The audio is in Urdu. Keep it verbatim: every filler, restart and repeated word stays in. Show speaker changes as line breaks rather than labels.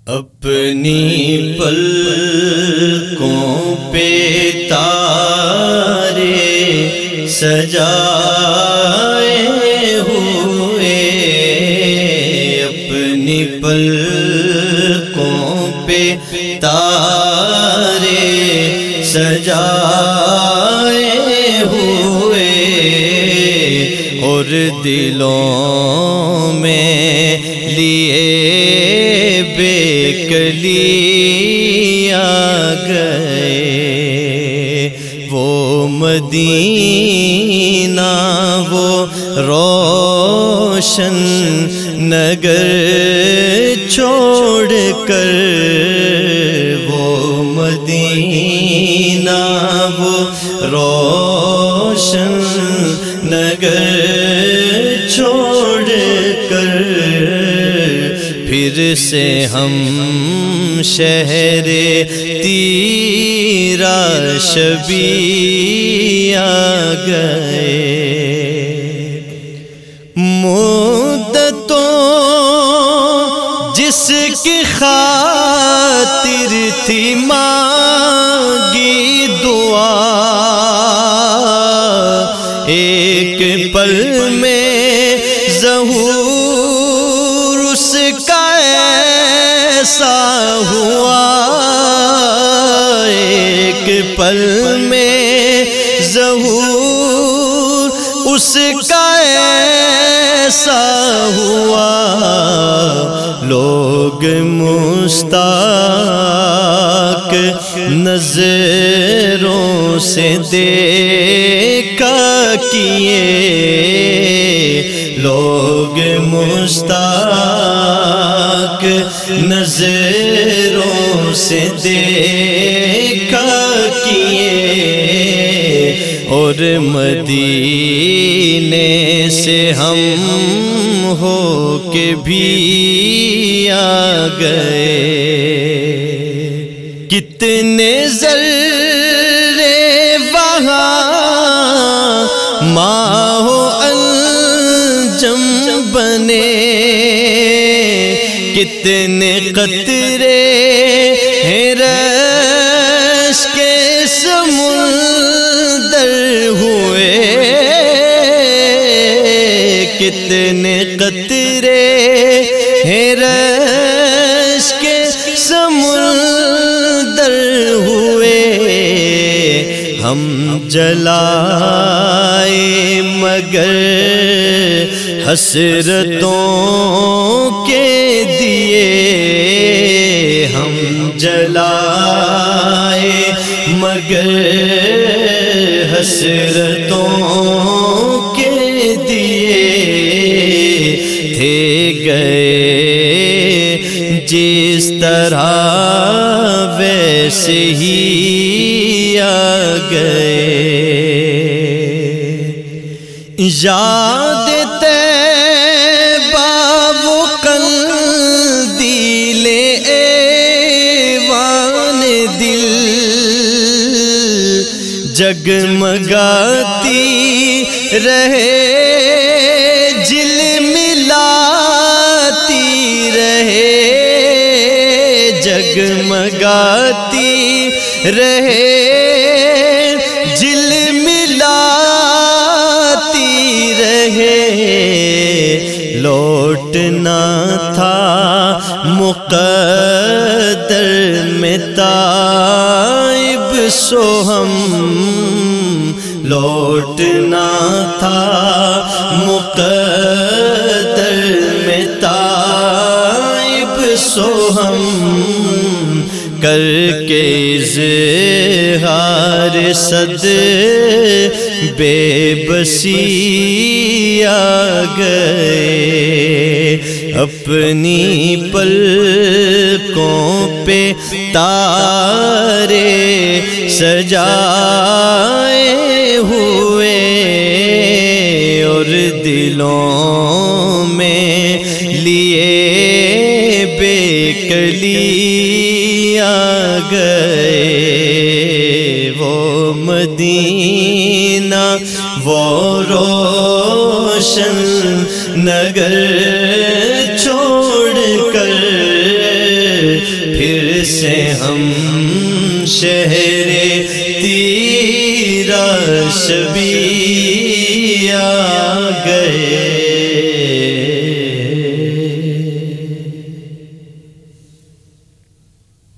اپنی پلکوں پہ تارے سجائے ہوئے، اپنی پلکوں پہ تارے سجائے ہوئے، اور دلوں میں لیے بے کلی آ گئے۔ وہ مدینہ وہ روشن نگر چھوڑ کر، وہ مدینہ وہ روشن نگر چھوڑ کر، پھر سے ہم شہر تیرا شبی آ گئے۔ مدتوں جس کی خاطر تھی مانگی دعا، ایک پل میں ظہور اس کا ایسا ہوا، ایک پل میں ظہور اس کا ایسا ہوا، لوگ مشتاق نظروں سے دیکھا کیے، لوگ مشتاق نظروں سے دیکھا کیے، اور مدینے سے ہم ہو کے بھی آ گئے۔ کتنے ذرے وہاں ماہ و انجم بنے، کتنے قطرے ہیں رش کے سمندر ہوئے، کتنے قطرے ہیں رش کے سمندر ہوئے، ہم جلائے مگر حسرتوں کے دیے، ہم جلائے مگر حسرتوں کے دیے، تھے گئے جس طرح ویسے ہی آ گئے۔ یاد طیبہ وہ قندیل ایوان دل، جگمگاتی رہے جلملاتی رہے، جگمگاتی رہے جلملاتی رہے، لوٹنا تھا مقدر میں تائب سو ہم، لوٹنا تھا مقدر میں تائب سو ہم، کر کے اظہار صد بے بسی آ گئے، اپنی پلکوں پہ تارے سجائے ہوئے، اور دلوں میں لیے بے کلی آ گئے۔ وہ مدینہ وہ روشن نگر چھوڑ کر سے ہم شہر تیرا شبی آ گئے.